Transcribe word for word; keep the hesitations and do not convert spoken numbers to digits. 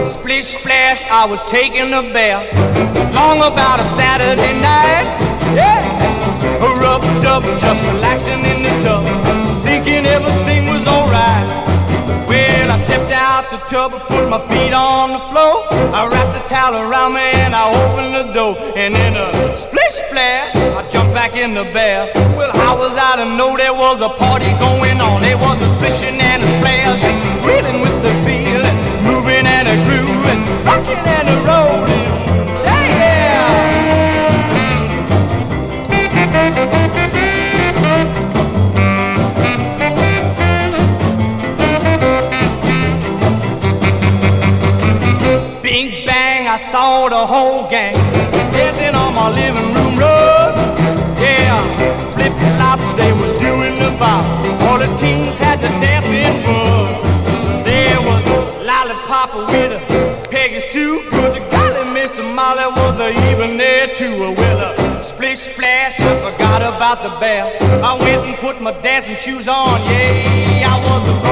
splish splash, I was taking a bath. Long about a Saturday night, yeah. A rub dub, just relaxing in the tub, thinking everything was alright. Well, I stepped out the tub, put my feet on the floor. I wrapped the towel around me and I opened the door. And in a splish splash, I jumped back in the bath. Well, how was I to know there was a party going on? There was a splishing and a splash, reeling with the feeling, moving and a grooving, rocking and a rolling. Bing bang, I saw the whole gang dancing on my living room rug. Yeah, flip flop, they was doing the bop. All the teens had the dancing bug. There was Lollipop with a Peggy Sue, but the golly Miss Molly was even there too. Well, a splish splash, I forgot about the bath. I went and put my dancing shoes on. Yeah, I was a